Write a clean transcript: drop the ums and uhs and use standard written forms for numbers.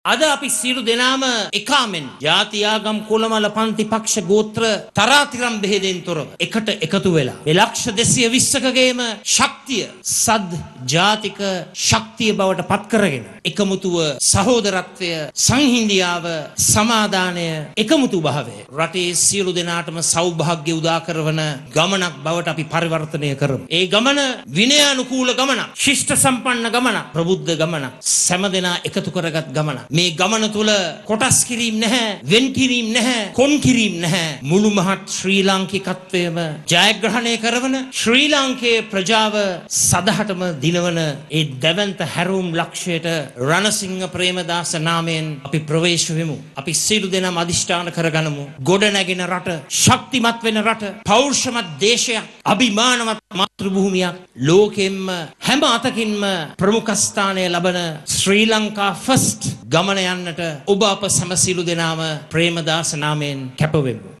අද අපි සියලු දෙනාම එකාමෙන් ජාති ආගම් කුලමල පන්ති පක්ෂ ගෝත්‍ර තරාතිරම් බෙහෙදෙන් තොරව එකට එකතු වෙලා මේ ලක්ෂ 220කගේම ශක්තිය සද් ජාතික ශක්තිය බවට පත් කරගෙන එකමුතුව සහෝදරත්වය සංහිඳියාව සමාදානය එකමුතු භාවය රටේ සියලු දෙනාටම සෞභාග්‍ය උදා කරන ගමනක් බවට අපි පරිවර්තනය කරමු. ඒ ගමන විනයානුකූල ගමනක්, ශිෂ්ට සම්පන්න ගමනක්, ප්‍රබුද්ධ ගමනක්, සෑම දෙනා එකතු කරගත් ගමනක්. මේ ගමන තුල කොටස් කිරීම නැහැ, වෙන් කිරීම නැහැ, කොන් කිරීම නැහැ. මුළු මහත් ශ්‍රී ලාංකිකත්වයම ජයග්‍රහණය කරවන ශ්‍රී ලාංකේය ප්‍රජාව සදහටම දිනවන ඒ දැවැන්ත හැරවුම් ලක්ෂයට රණසිංහ ප්‍රේමදාස නාමයෙන් අපි ප්‍රවේශ වෙමු. අපි සියලු දෙනාම අදිෂ්ඨාන කරගනිමු. ගොඩ නැගෙන රට, ශක්තිමත් වෙන රට, පෞරුෂමත් දේශයක්, අභිමානවත් මාතෘභූමියක්, ලෝකෙම්ම හැම අතකින්ම ප්‍රමුඛ ස්ථානය ලබන ශ්‍රී ලංකා ෆස්ට් ගමන යන්නට ඔබ අප සැම සියලු දෙනාම ප්‍රේමදාස නාමයෙන් කැපවෙමු.